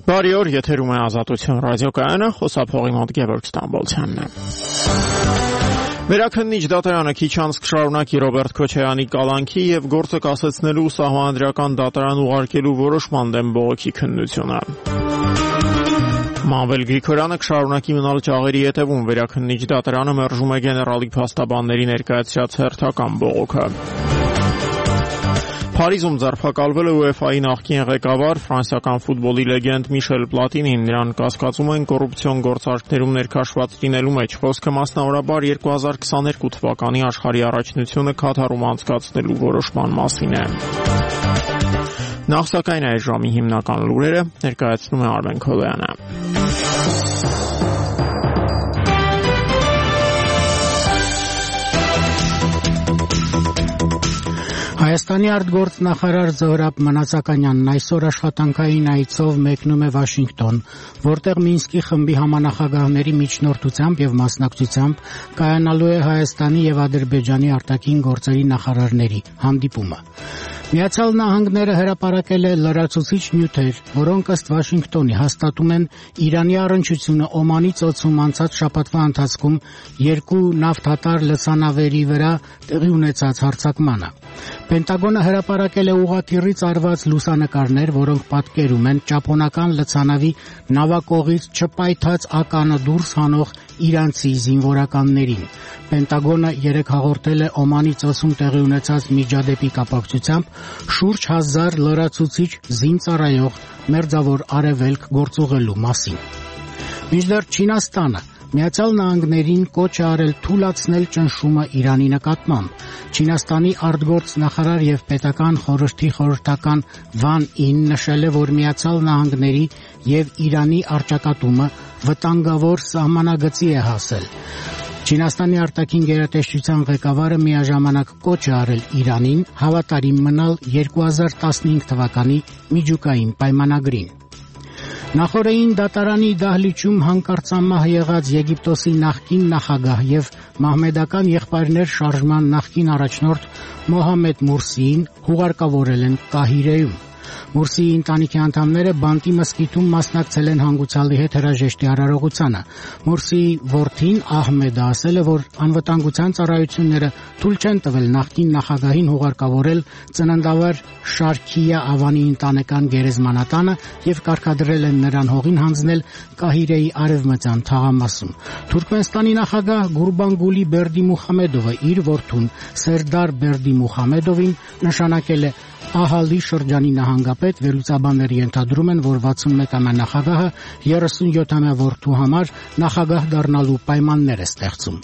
Բարի օր, եթերում է Ազատություն ռադիոկայանը, խոսափողի մոտ Գևորգ Ստամբոլցյանն է։ Վերաքննիչ դատարանը քիչ անց կշարունակի Ռոբերտ Քոչարյանի կալանքի եւ գործը կասեցնելու սահմանադրական դատարան ուղարկելու որոշման դեմ բողոքի քննությունը։ Մանվել Գրիգորյանը կշարունակի մնալ ճաղերի ետևում, վերաքննիչ դատարանը մերժում է գեներալի փաստաբանների ներկայացրած հերթական բողոքը։ Փարիզում ձերբակալվել է UEFA-ի նախկին ղեկավար ֆրանսիական ֆուտբոլի լեգենդ Միշել Պլատինին, նրան կասկածում են կոռուպցիոն գործարքներում ներքաշված լինելու մեջ, խոսքը մասնավորաբար 2022 թվականի աշխարհի առաջնությունը Քաթարում անցկացնելու որոշման մասին է։ Նախ սակայն այս ժամի հիմնական լուրերը ներկայացնում է Արմեն Քոլոյանը։ Հայաստանի արտգործնախարար Զոհրաբ Մանազականյանն այսօր աշխատանքային այցով մեկնում է Վաշինգտոն, որտեղ Մինսկի խմբի համանախագահների միջնորդությամբ եւ մասնակցությամբ կայանալու է Հայաստանի եւ Ադրբեջանի արտաքին գործերի նախարարների հանդիպումը։ Միացյալ Նահանգները հրապարակել է լրացուցիչ նյութեր, որոնք ըստ Վաշինգտոնի հաստատում են Իրանի առնչությունը Օմանի ծոցում անցած շաբաթվա ընթացքում երկու նավթատար լցանավերի վրա տեղի ունեցած հարձակմանը։ Պենտագոնը հրապարակել է ուղղաթիռից արված լուսանկարներ, որոնք պատկերում են ճապոնական լցանավի նավակողից չպայթած ականը դուրս հանող իրանցի զինվորականներին։ Պենտագոնը երեկ հաղորդել է Օմանի ծոցում տեղի ունեցած միջադեպի կապակցությամբ շուրջ 1000 լրացուցիչ զինծառայող մերձավոր արևելք գործուղելու մասին։ Մինչդեռ Չինաստանը Միացյալ Նահանգներին կոչ է արել թույլատրել ճնշումը Իրանի նկատմամբ։ Չինաստանի արտգործնախարար եւ պետական խորհրդի խորհրդական Վան Ին նշել է, որ Միացյալ Նահանգների եւ Իրանի առճակատումը վտանգավոր սահմանագծի է հասել։ Չինաստանի արտաքին գերատեսչության ղեկավարը միաժամանակ կոչ է արել Իրանին հավատարիմ մնալ 2015 թվականի միջուկային պայմանագրին։ Նախորդային դատարանի դահլիճում հանկարծամահ եղած Եգիպտոսի նախկին նախագահ եւ մահմեդական եղբայրներ շարժման նախկին առաջնորդ Մոհամեդ Մուրսիին հուղարկավորել են Կահիրեում։ Մուրսիի ընտանիքի անդամները Բանտի մզկիթում մասնակցել են հանգուցյալի հետ հրաժեշտի արարողությանը։ Մուրսիի որդին Ահմեդը ասել է, որ անվտանգության ծառայությունները թույլ չեն տվել նախկին նախագահին հուղարկավորել ծննդավար Շարքիա Ավանի ընտանեկան գերեզմանատանը եւ կարգադրել են նրան հողին հանձնել Կահիրեի արևմտյան թաղամասում։ Թուրքմենստանի նախագահ Գուրբանգուլի Բերդիմուխամեդովը իր որդուն Սերդար Բերդիմուխամեդովին նշանակել է Ահալի շրջանի նահանգապետ, վերլուծաբանները ենթադրում են, որ 61-ամյա նախագահը 37-ամյա որդու համար նախագահ դառնալու պայմաններ է ստեղծում։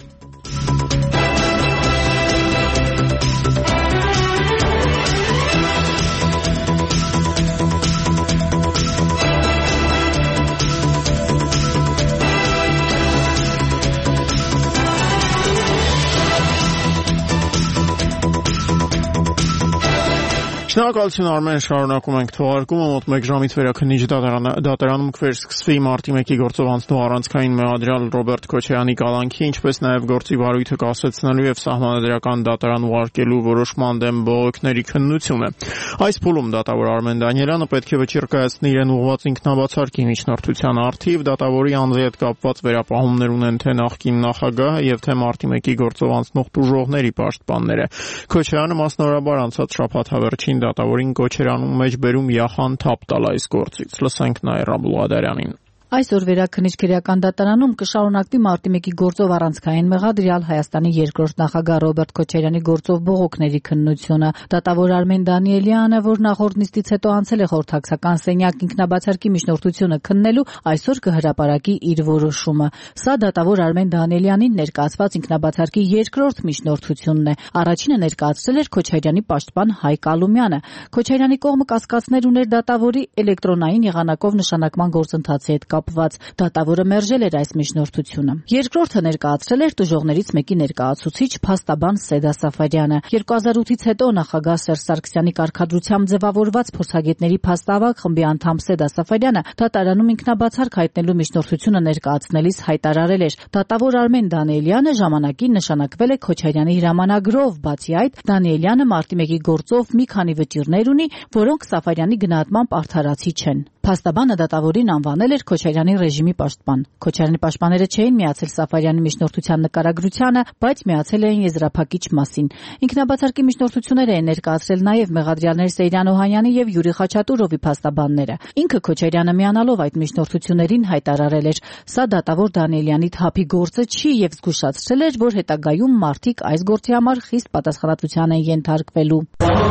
Շնորհակալություն Արմեն, շարունակում ենք թողարկումը, մոտ 1 ժամից վերաքննիչ դատարանում կվերսկսվի մարտի 1-ի գործով անցնող առանցքային մեղադրյալ Ռոբերտ Քոչարյանի կալանքի, ինչպես նաև գործի վարույթը կասեցնելու եւ սահմանադրական դատարան ուղարկելու որոշման դեմ բողոքների քննությունը։ Այս փուլում դատավոր Արմեն Դանիելյանը պետք է վճիռ կայացնի իրեն ուղղված ինքնաբացարկի միջնորդության առթիվ, դատավորի անձի հետ կապված վերապահումներ ունեն թե նախկին նախագահը եւ թե մարտի 1-ի գործով անցնող տուժողների պաշտպանները։ Քոչարյանը մասնավորաբար անցած շաբաթ հավերժին դատավորին կոչ էր անում մեջ բերում Յախան թափ տալ այս գործից։ Լսենք Նաիրա Բուլղադարյանին։ Այսօր վերաքննիչ քրեական դատարանում կշարունակվի մարտի 1-ի գործով առանցքային մեղադրյալ Հայաստանի երկրորդ նախագահ Ռոբերտ Քոչարյանի գործով բողոքների քննությունը։ Դատավոր Արմեն Դանիելյանը, որ նախորդ նիստից հետո անցել է խորհրդակցական սենյակ ինքնաբացարկի միջնորդությունը քննելու, այսօր կհրապարակի իր որոշումը։ Սա դատավոր Արմեն Դանիելյանին ներկայացված ինքնաբացարկի երկրորդ միջնորդությունն է։ Առաջինը ներկայացրել էր Քոչարյանի պաշտպան Հայկ Ալումյանը։ Քոչարյանի կողմը կասկածներ ուներ դատավորի էլեկտրոնային եղանակով նշանակման գործընթացի հետ կապված։ Դատավորը մերժել էր այս միջնորդությունը։ Երկրորդը ներկայացրել էր տուժողներից մեկի ներկայացուցիչ փաստաբան Սեդա Սաֆարյանը։ 2008-ից հետո նախագահ Սերժ Սարգսյանի կարգադրությամբ ձևավորված փորձագետների փաստավակ խմբի անդամ Սեդա Սաֆարյանը դատարանում ինքնաբացարկ հայտնելու միջնորդությունը ներկայացնելիս հայտարարել էր. դատավոր Արմեն Դանիելյանը ժամանակին նշանակվել է Քոչարյանի հրամանագրով, բացի այդ Դանիելյանը մարտի 1-ի գործով մի քանի վճիռներ ունի, որոնք Սաֆարյանի գնահատմամբ արդարացի չեն։ Փաստաբանը դատավորին անվանել էր Քոչարյանի ռեժիմի պաշտպան։ Քոչարյանի պաշտպանները չէին միացել Սաֆարյանի միջնորդության նկարագրությանը, բայց միացել էին եզրափակիչ մասին։ Ինքնաբացարկի միջնորդություններ էին ներկայացրել նաև մեղադրյալներ Սեյրան Օհանյանի եւ Յուրի Խաչատուրովի փաստաբանները։ Ինքը Քոչարյանը միանալով այդ միջնորդություններին հայտարարել էր. «Սա դատավոր Դանիելյանի թափի գործը չի» եւ զգուշացրել էր, որ հետագայում մարդիկ այս գործի համար խիստ պատասխանատվության են ենթարկվելու։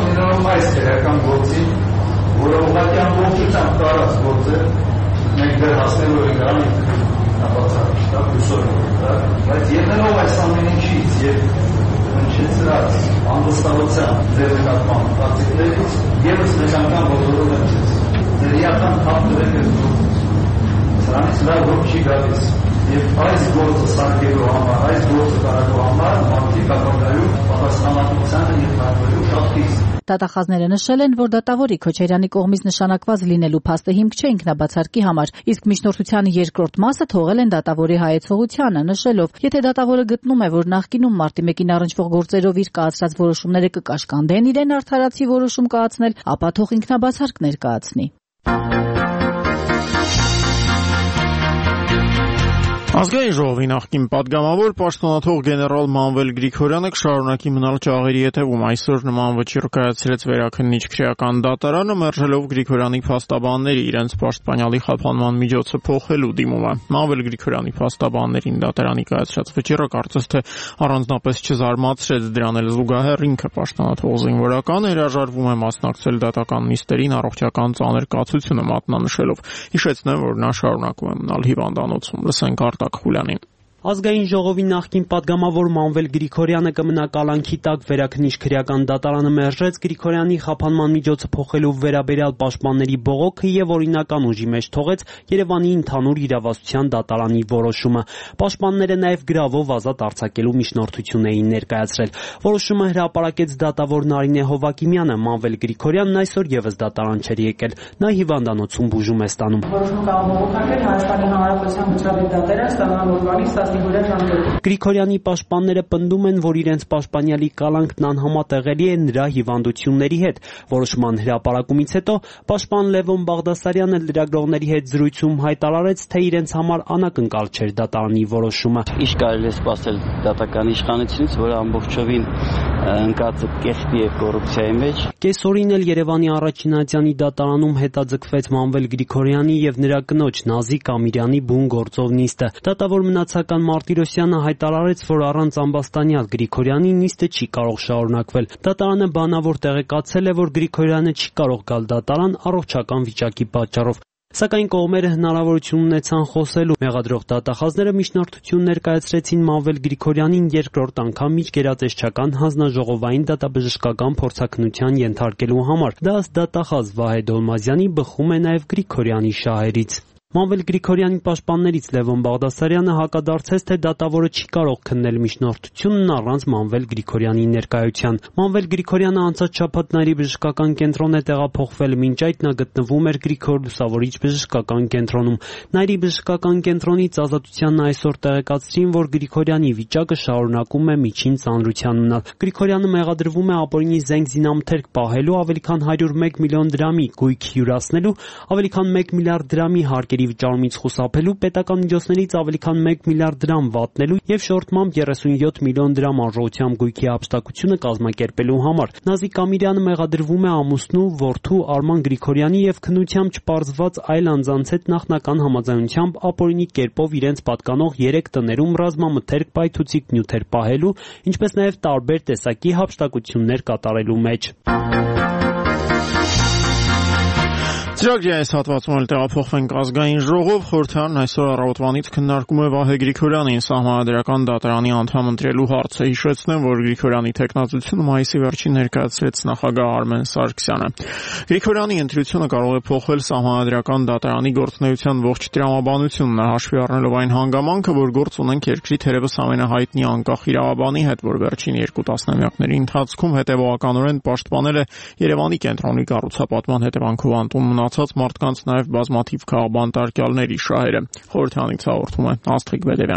Որը ուղղակի ամբողջությամբ տարած գործ է, մենք դեռ հասնելու ենք դրան ապացուցիչ, հուսով ենք, բայց ելնելով այս ամեն ինչից եւ հնչեցրած անվստահության ձեր նկատմամբ կարծիքներից եւս մեկ անգամ ողջունում եմ ձեզ։ Ձեր իրական թափներեք եք սրանից լավ ոք չի գալիս եւ այս գործը սարքելու համար, այս գործը կարելու համար մարդիկ ապագայում պատասխանատվությանը ենթարկվելու շատ խիստ։ Դատախազները նշել են, որ դատավորի Քոչարյանի կողմից նշանակված լինելու փաստը հիմք չէ ինքնաբացարկի համար, իսկ միջնորդության երկրորդ մասը թողել են դատավորի հայեցողությանը, նշելով, եթե դատավորը գտնում է, որ նախկինում մարտի 1-ին առնչվող գործերով իր կայացրած որոշումները կկաշկանդեն իրեն արդարացի որոշում կայացնել, ապա թող ինքնաբացարկ ներկայացնի։ Ազգային ժողովի նախկին պատգամավոր պաշտոնաթող գեներալ Մանվել Գրիգորյանը կշարունակի մնալ ճաղերի հետևում։ Այսօր նման վճիռ կայացրեց Վերաքննիչ քրեական դատարանը, մերժելով Գրիգորյանի փաստաբանների իրենց պաշտպանյալի խափանման միջոցը փոխելու դիմումը։ Մանվել Գրիգորյանի փաստաբաններին դատարանի կայացրած վճիռը կարծես թե առանձնապես չզարմացրեց, դրան էլ զուգահեռ ինքը պաշտոնաթող զինվորական հրաժարվում է մասնակցել դատական նիստերին առողջական ծանր կացությունը մատնանշելով։ Հիշեցնեմ, որ նա շարունակում է մնալ հիվանդանոցում։ Լսենք Խուլյանին։ Ազգային ժողովի նախկին պատգամավոր Մանվել Գրիգորյանը կմնա կալանքի տակ։ Վերաքննիչ քրեական դատարանը մերժեց Գրիգորյանի խափանման միջոցը փոխելու վերաբերյալ պաշտպանների բողոքը եւ օրինական ուժի մեջ թողեց Երևանի ընդհանուր իրավասության դատարանի որոշումը։ Պաշտպանները նաեւ գրավով ազատ արձակելու միջնորդություն էին ներկայացրել։ Որոշումը հրապարակեց դատավոր Նարինե Հովակիմյանը։ Մանվել Գրիգորյանն այսօր եւս դատարան չէր եկել։ Նա հիվանդանոցում բուժում է ստանում։ Որոշում կարող բողոքել Հայաստանի Հանրապետության վճռավի դատարան ստանալորվանի Գրիգորյանի պաշտպանները պնդում են, որ իրենց պաշտպանյալի կալանքն անհամատեղելի է նրա հիվանդությունների հետ։ Որոշման հրապարակումից հետո պաշտպան Լևոն Բաղդասարյանը լրագրողների հետ զրույցում հայտարարեց, թե իրենց համար անակնկալ չէր դատարանի որոշումը։ Ինչ կարելի է սպասել դատական իշխանությունից, որը ամբողջովին ընկած է կեղտի եւ կոռուպցիայի մեջ։ Կեսօրին էլ Երևանի առաջինատյանի դատարանում հետաձգվեց Մանվել Գրիգորյանի եւ նրա կնոջ Նազիկ Ամիրյանի բուն գործով նիստը։ Դատավոր մնացական Մարտիրոսյանը հայտարարեց, որ առանց ամբաստանյալ Գրիգորյանի նիստը չի կարող շարունակվել։ Դատարանը բանավոր տեղեկացել է, որ Գրիգորյանը չի կարող գալ դատարան առողջական վիճակի պատճառով։ Սակայն կողմերը հնարավորություն ունեցան խոսելու։ Մեղադրող դատախազները միջնորդություն ներկայացրեցին Մանվել Գրիգորյանին երկրորդ անգամ միջգերատեսչական հանձնաժողովային դատաբժշկական փորձաքննության ենթարկելու համար։ Դա ըստ դատախազ Վահե Դոլմազյանի բխում է նաև Գրիգորյանի շահերից։ Մանվել Գրիգորյանի պաշտպաններից Լևոն Բաղդասարյանը հակադարձեց, թե դատավորը չի կարող քննել միջնորդությունն առանց Մանվել Գրիգորյանի ներկայության։ Մանվել Գրիգորյանը անցած շաբաթ Նայիրի բժշկական կենտրոն է տեղափոխվել, մինչ այդ նա գտնվում էր Գրիգոր Լուսավորիչ բժշկական կենտրոնում։ Նայիրի բժշկական կենտրոնից Ազատությանն այսօր տեղեկացրին, որ Գրիգորյանի վիճակը շարունակում է միջին ծանրության մնալ։ Գրիգորյանը մեղադրվում է ապօրինի զենք զինամթերք պահելու, ավելի քան 101 միլիոն դրամի գույք հյուրասնելու, ավելի քան 1 միլիարդ դրամի հարկերի վճարումից խուսափելու, պետական միջոցներից ավելի քան 1 միլիարդ դրամ վատնելու եւ շորթմամբ 37 միլիոն դրամ արժողությամբ գույքի հափշտակությունը կազմակերպելու համար։ Նազիկ Ամիրյանը մեղադրվում է ամուսնու, որդու Արման Գրիգորյանի եւ քննությամբ չպարզված այլ անձանց հետ նախնական համաձայնությամբ ապօրինի կերպով իրենց պատկանող 3 տներում ռազմամթերք պայթուցիկ նյութեր պահելու, ինչպես նաեւ տարբեր տեսակի հափշտակություններ կատարելու մեջ։ Ծրագրի այս հատվածում էլ տեղափոխվենք ազգային ժողով։ Խորհրդարանն այսօր առավոտվանից քննարկում է Վահե Գրիգորյանին սահմանադրական դատարանի անդամ ընտրելու հարցը։ Հիշեցնեմ, որ Գրիգորյանի թեկնածությունը մայիսի վերջին ներկայացրեց նախագահ Արմեն Սարգսյանը։ Գրիգորյանի ընտրությունը կարող է փոխել սահմանադրական դատարանի գործունեության ողջ տրամաբանությունն, հաշվի առնելով այն հանգամանքը, որ գործ ունենք երկրի թերևս ամենահայտնի անկախ իրավաբանի հետ, որ վերջին 2 տասնամյակների ընթացքում հետևողականորեն պաշտպանել է Երևանի կենտրոնի կառուցապատման հետևանքով անտուն մնացած մարդկանց նաև բազմաթիվ քաղաքբանտարկյալների շահերը։ Խորհրդարանից հաղորդում է Աստղիկ Բեդևյանը։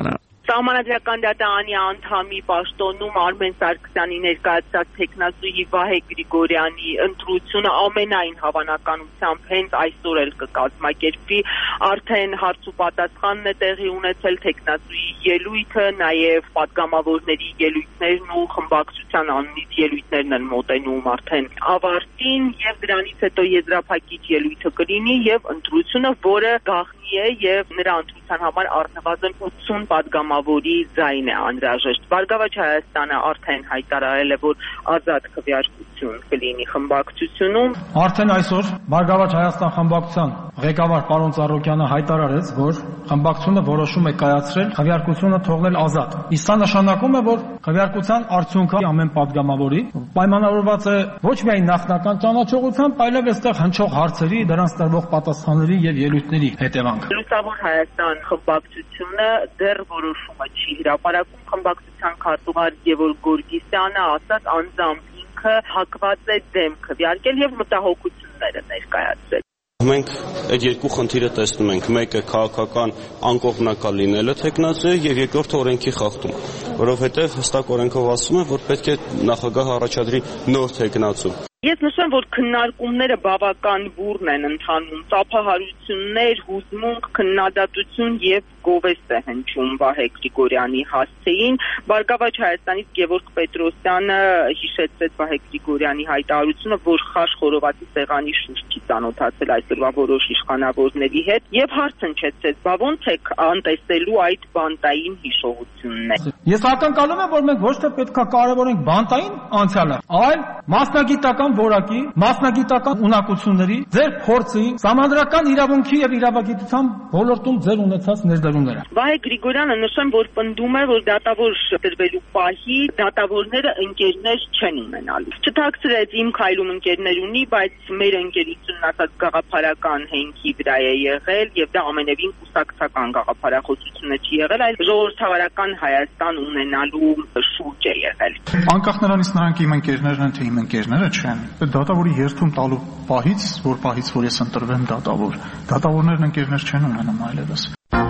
Սահմանադրական դատարանի անդամի պաշտոնում Արմեն Սարգսյանի ներկայացած տեխնացուի Վահե Գրիգորյանի ընտրությունը ամենայն հավանականությամբ հենց այսօր էլ կկազմակերպվի, արդեն հարց ու պատասխանն է տեղի ունեցել, տեխնացուի ելույթը, նաև պատգամավորների ելույթներն ու խմբակցության անունից ելույթներն են մոտենում արդեն ավարտին, եւ դրանից հետո եզրափակիչ ելույթը կլինի եւ ընտրությունը, որը գաղտնի է եւ նրա ընտրության համար առնվազն 80 պատգամավորի ձայն է անհրաժեշտ։ Բարգավաճ Հայաստանը արդեն հայտարարել է, որ ազատ քվեարկություն կլինի խմբակցությունում։ Արդեն այսօր Բարգավաճ Հայաստան խմբակցության ղեկավար պարոն Ծառուկյանը հայտարարեց, որ խմբակցությունը որոշում է կայացրել քվեարկությունը թողնել ազատ։ Իսկ սա նշանակում է, որ քվեարկության արդյունքը ամեն պատգամավորի պայմանավորված է ոչ միայն նախնական ճանաչողությամբ, այլև այստեղ հնչող հարցերի, դրանց տրվող պատասխանների եւ ելույթների հետևանք։ Լուսավոր Հայաստան խմբակցությունը դեռ որոշումը չի հրապարակում, խմբակցության քարտուղար Գևորգ Գորգիսյանը ասաց, անձամբ ինքը հակված է դեմ քվեարկել եւ մտահոգությունները ներկայացրել։ Մենք այդ երկու խնդիրը տեսնում ենք, մեկը քաղաքական անկողմնակալ լինելը տեխնացուի եւ երկրորդը օրենքի խախտումը, որովհետեւ հստակ օրենքով ասում է, որ պետք է նախագահը առաջադրի նոր տեխնացու։ Ես նշեմ, որ քննարկումները բավական բուռն են ընթանում, ծափահարություններ, հուզմունք, քննադատություն եւ գովեստ է հնչում Վահե Գրիգորյանի հասցեին։ Բարգավաճ Հայաստանից Գևորգ Պետրոսյանը հիշեցրեց Վահե Գրիգորյանի հայտարարությունը, որ խաշ խորովածի սեղանի շուրջ չի ծանոթացել այսօրվա որոշ իշխանավորների հետ եւ հարց հնչեցրեց, բա ոնց եք անտեսելու այդ բանտային հիշողությունները։ Ես ակնկալում եմ, որ մենք ոչ թե պետք է կարևորենք բանտային անցյալը, այլ մասնագիտական որակի, մասնագիտական ունակությունների, ձեր փորձի, համանդրական իրավունքի եւ իրավագիտության ոլորտում ձեր ունեցած ներդրումները։ Վահե Գրիգորյանը նշեմ, որ պնդում է, որ դատավոր դրվելու պահի դատավորները ընկերներ չեն ունենալու։ Չթաքցրեց իմ քայլում ընկերներ ունի, բայց մեր ընկերությունն ասած գաղափարական հենքի վրա է եղել եւ դա ամենևին կուսակցական գաղափարախոսությունը չի եղել, այլ ժողովրդավարական Հայաստան ունենալու շուրջ է եղել։ Անկախ նրանից նրանք իմ ընկերներն են, թե իմ ընկերները չեն, դատավորի երթում տալու պահից, որ ես ընտրվեմ դատավոր, դատավորներն ընկերներ չեն ունենում այլևս։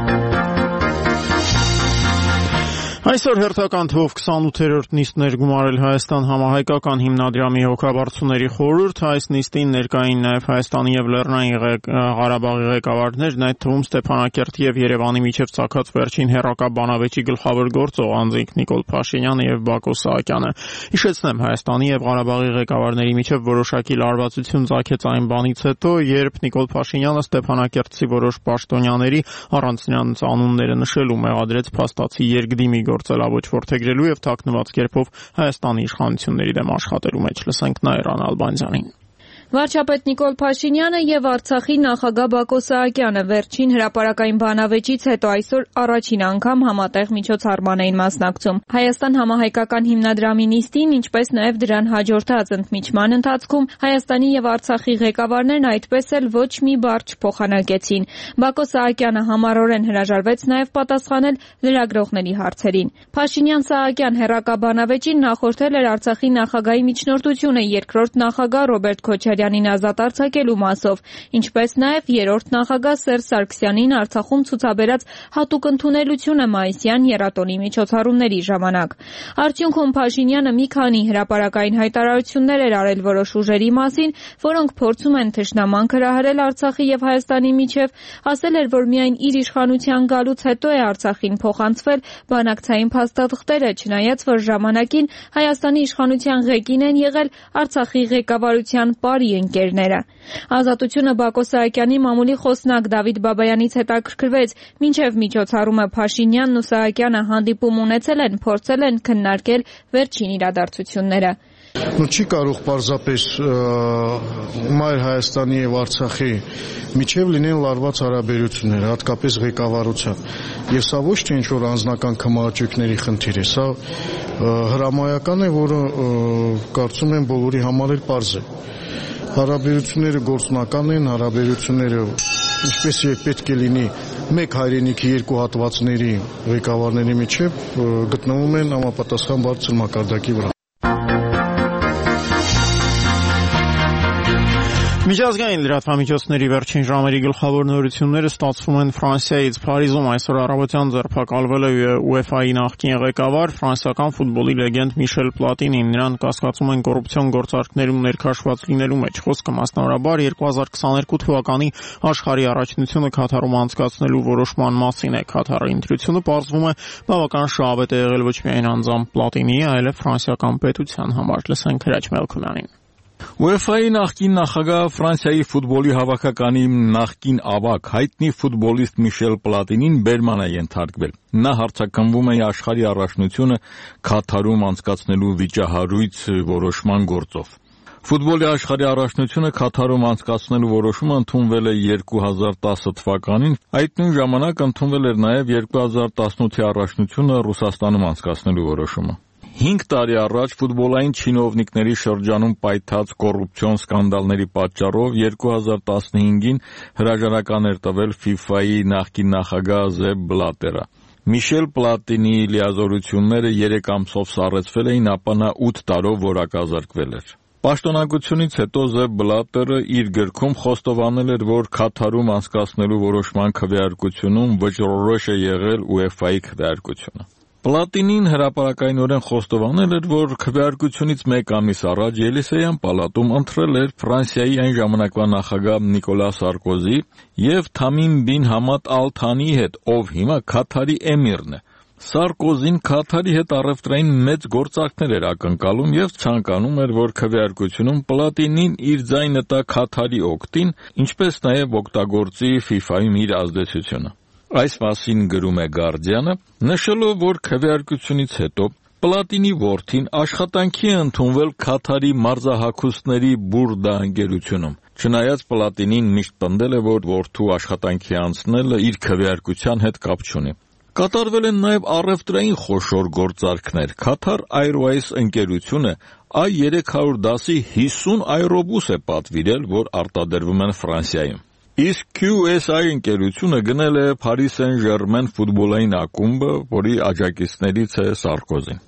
Այսօր հերթական թվով 28-րդ նիստն էր գումարել Հայաստան համահայկական հիմնադրամի հոգաբարձուների խորհուրդ, այս նիստին ներկային նաև Հայաստանի եւ Լեռնային Ղարաբաղի ղեկավարներն, այդ թվում Ստեփանակերտի եւ Երևանի միջև ցակած վերջին հերակա բանավեճի գլխավոր գործող անձինք Նիկոլ Փաշինյանը եւ Բակո Սահակյանը։ Հիշեցնեմ, Հայաստանի եւ Ղարաբաղի ղեկավարների միջև որոշակի լարվածություն ծագեց այն բանից հետո, երբ Նիկոլ Փաշինյանը Ստեփանակերտցի որոշ պաշտոնյաների առանց նրանց անունները նշելու մեղադրեց փաստացի երկդիմի գործելավոճ որդեգրելու եւ թաքնված կերպով Հայաստանի իշխանությունների դեմ աշխատելու մեջ։ Լսենք Նաիրան Ալբանյանին։ Վարչապետ Նիկոլ Փաշինյանը եւ Արցախի նախագահ Բակո Սահակյանը վերջին հրապարակային բանավեճից հետո այսօր առաջին անգամ համատեղ միջոցառման էին մասնակցում։ Հայաստան համահայկական հիմնադրամի նիստին, ինչպես նաեւ դրան հաջորդած ընդմիջման ընթացքում Հայաստանի եւ Արցախի ղեկավարներն այդպես էլ ոչ մի բառ չփոխանակեցին։ Բակո Սահակյանը համառորեն հրաժարվեց նաեւ պատասխանել լրագրողների հարցերին։ Փաշինյան-Սահակյան հերակա բանավեճին նախորդել էր Արցախի նախագահի միջնորդությունը երկրորդ նախագահ Ռոբերտ Քոչարյանին ազատ արձակելու մասով, ինչպես նաև երրորդ նախագահ Սերժ Սարգսյանին Արցախում ցուցաբերած հատուկ ընդունելությունը մայիսյան եռատոնի միջոցառումների ժամանակ։ Արդյունքում Փաշինյանը մի քանի հրապարակային հայտարարություններ էր արել որոշ ուժերի մասին, որոնք փորձում են թշնամանք հրահրել Արցախի եւ Հայաստանի միջև, ասել էր, որ միայն իր իշխանության գալուց հետո է Արցախին փոխանցվել բանակցային փաստաթղթերը, չնայած որ ժամանակին Հայաստանի իշխանության ղեկին են եղել Արցախի ղեկավարության բարի ընկերները։ Ազատությունը Բակո Սահակյանի մամուլի խոսնակ Դավիթ Բաբայանից հետաքրքրվեց, մինչև միջոցառումը Փաշինյանն ու Սահակյանը հանդիպում ունեցել են, փորձել են քննարկել վերջին իրադարձությունները։ Չի կարող պարզապես Մայր Հայաստանի եւ Արցախի միջև լինեն լարված հարաբերություններ, հատկապես ղեկավարության։ Եվ սա ոչ թե ինչ-որ անձնական քմահաճույքների խնդիր է, սա հրամայական է, որը կարծում եմ բոլորի համար էլ պարզ է։ Հարաբերությունները գործնական են, հարաբերությունները ինչպես եւ պետք է լինի մեկ հայրենիքի երկու հատվածների ղեկավարների միջև գտնվում են համապատասխան բարձր մակարդակի վրա։ Միջազգային լրատվամիջոցների վերջին ժամերի գլխավոր նորությունները ստացվում են Ֆրանսիայից։ Փարիզում այսօր առավոտյան ձերբակալվել է UEFA-ի նախկին ղեկավար, ֆրանսիական ֆուտբոլի լեգենդ Միշել Պլատինին։ Նրան կասկածում են կոռուպցիոն գործարքներում ներքաշված լինելու մեջ։ Խոսքը մասնավորաբար 2022 թվականի աշխարհի առաջնությունը Քաթարում անցկացնելու որոշման մասին է։ Քաթարի ընտրությունը պարզվում է բավական շահավետ է եղել ոչ միայն անձամբ Պլատինիի, այլև ֆրանսիական պետության համար։ Լսենք Հրաչ Մելքումյանին։ UEFA-ի նախկին նախագահ Ֆրանսիայի ֆուտբոլի հավաքականի նախկին ավագ հայտնի ֆուտբոլիստ Միշել Պլատինին բերման է ենթարկվել։ Նա հարցաքննվում է աշխարհի առաջնությունը Քաթարում անցկացնելու վիճահարույց որոշման գործով։ Ֆուտբոլի աշխարհի առաջնությունը Քաթարում անցկացնելու որոշումը ընդունվել է 2010 թվականին, այդ նույն ժամանակ ընդունվել էր նաև 2018-ի առաջնությունը Ռուսաստանում անցկացնելու որոշումը։ 5 տարի առաջ ֆուտբոլային չինովնիկների շրջանում պայթած կոռուպցիոն սկանդալների պատճառով 2015-ին հրաժարական էր տվել FIFA-ի նախկին նախագահ Զեփ Բլատերը։ Միշել Պլատինի լիազորությունները 3 ամսով սառեցվել էին, ապա նա 8 տարով որակազրկվել էր։ Պաշտոնակությունից հետո Զեփ Բլատերը իր գրքում խոստովանել էր, որ Քաթարում անցկացնելու որոշման քվեարկությունում վճռորոշ է եղել UEFA-ի քվեարկությունը։ Պլատինին հրապարակայնորեն խոստովանել էր, որ քվեարկությունից 1 ամիս առաջ Ելիսեյան պալատում ընտրել էր Ֆրանսիայի այն ժամանակվա նախագահ Նիկոլաս Սարկոզի եւ Թամիմ բին Համադ Ալ Թանիի հետ, ով հիմա Քաթարի էմիրն է։ Սարկոզին Քաթարի հետ առևտրային մեծ գործարքներ էր ակնկալում եւ ցանկանում էր, որ քվեարկությունում Պլատինին իր ձայնը տա Քաթարի օգտին, ինչպես նաեւ օգտագործի FIFA-ում իր ազդեցությունը։ Այս մասին գրում է Guardian-ը, նշելով, որ քվեարկությունից հետո Պլատինի որդին աշխատանքի է ընդունվել Քաթարի մարզահագուստների Բուրդա ընկերությունում։ Չնայած Պլատինին միշտ պնդել է, որ որդու աշխատանքի անցնելը իր քվեարկության հետ կապ չունի։ Կատարվել են նաև առևտրային խոշոր գործարքներ։ Qatar Airways ընկերությունը A310-ի 50 այրոբուս է պատվիրել, որ արտադրվում են Ֆրանսիայում։ Իսկ QSI ընկերությունը գնել է Paris Saint-Germain ֆուտբոլային ակումբը, որի աջակիցներից է Սարկոզին։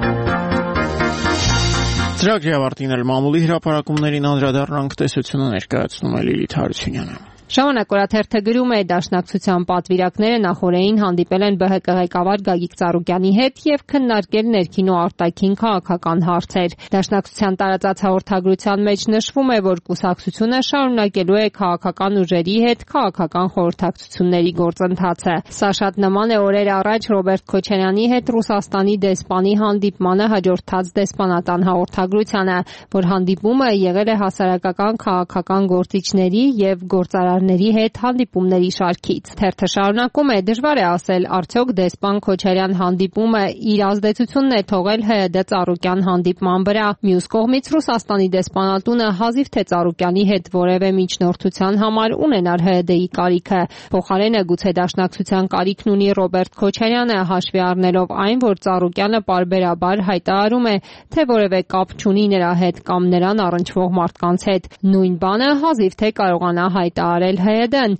Ծրագրի ավարտին էլ մամուլի հրապարակումներին անդրադառնանք, տեսությունը ներկայացնում է Լիլիթ Հարությունյանը։ Ժամանակ օրաթերթը գրում է դաշնակցության պատվիրակները նախորդին հանդիպել են ԲՀԿ ղեկավար Գագիկ Ծառուկյանի հետ եւ քննարկել ներքին ու արտաքին քաղաքական հարցեր։ Դաշնակցության տարածած հաղորդագրության մեջ նշվում է, որ կուսակցությունը շարունակելու է քաղաքական ուժերի հետ քաղաքական խորհրդակցությունների գործընթացը։ Սա շատ նման է օրեր առաջ Ռոբերտ Քոչարյանի հետ Ռուսաստանի դեսպանի հանդիպմանը հաջորդած դեսպանատան հաղորդագրությանը, որ հանդիպումը եղել է հասարակական քաղաքական գործիչների եւ գործարարների հետ հանդիպումների շարքից։ Թերթը շարունակում է, դժվար է ասել, արդյոք դեսպան Քոչարյան հանդիպումը իր ազդեցությունն է թողել ՀՀԴ Ծառուկյան հանդիպման վրա։ Մյուս կողմից Ռուսաստանի դեսպանատունը հազիվ թե Ծառուկյանի հետ որևէ միջնորդության համար ունենար ՀՀԴ-ի կարիքը։ Փոխարենը գուցե դաշնակցության կարիքն ունի Ռոբերտ Քոչարյանը, հաշվի առնելով այն, որ Ծառուկյանը պարբերաբար հայտարարում է, թե որևէ կապ չունի նրա հետ կամ նրան առնչվող մարդկանց հետ։ Նույն բանը հազիվ թե կարողանա հայտարարել ՀՀԴ-ն։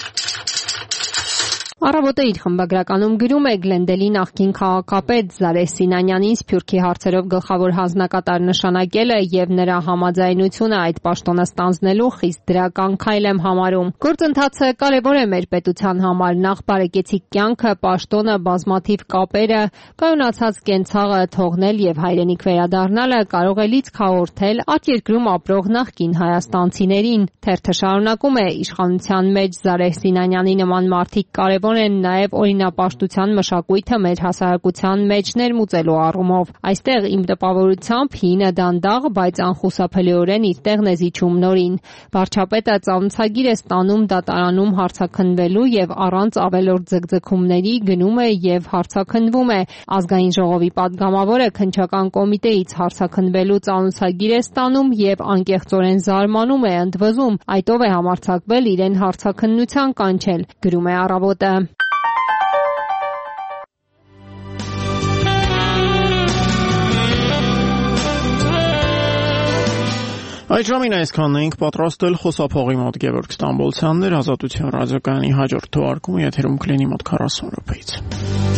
Առավոտը իր խմբագրականում գրում է Գլենդելի նախկին քաղաքապետ Զարեհ Սինանյանին Սփյուռքի հարցերով գլխավոր հանձնակատար նշանակելը եւ նրա համաձայնությունը այդ պաշտոնը ստանձնելու խիստ դրական քայլ եմ համարում։ Գործընթացը կարևոր է մեր պետության համար, նախ բարեկեցիկ կյանքը, պաշտոնը, բազմաթիվ կապերը, կայունացած կենցաղը թողնել եւ հայրենիք վերադառնալը կարող է լիցք հաղորդել արտերկրում ապրող նախկին հայաստանցիներին։ Թերթը շարունակում է, իշխանության մեջ Զարեհ Սինանյանի նման մարդիկ կարևոր են նաև օրինապաշտության մշակույթը մեր հասարակության մեջ ներմուծելու առումով։ Այստեղ իմ տպավորությամբ հինը դանդաղ, բայց անխուսափելիորեն իր տեղն է զիջում նորին։ Վարչապետը ծանոթագիր է ստանում դատարանում հարցաքննվելու եւ առանց ավելորդ ձգձգումների գնում է եւ հարցաքննվում է։ Ազգային ժողովի падգամավորը քննչական կոմիտեից հարցաքննվելու ծանոթագիր է ստանում եւ անկեղծորեն զարմանում է, ընդվզում, այդ ով է համարձակվել իրեն հարցաքննության կանչել, գրում է Առավոտը։ Այդ ժամին այսքանն էինք պատրաստել, խոսափողի մոտ Գևորգ Ստամբոլցյանն էր, Ազատության ռադիոկայանի հաջորդ թողարկումը եթերում կլինի մոտ 40 րոպեից։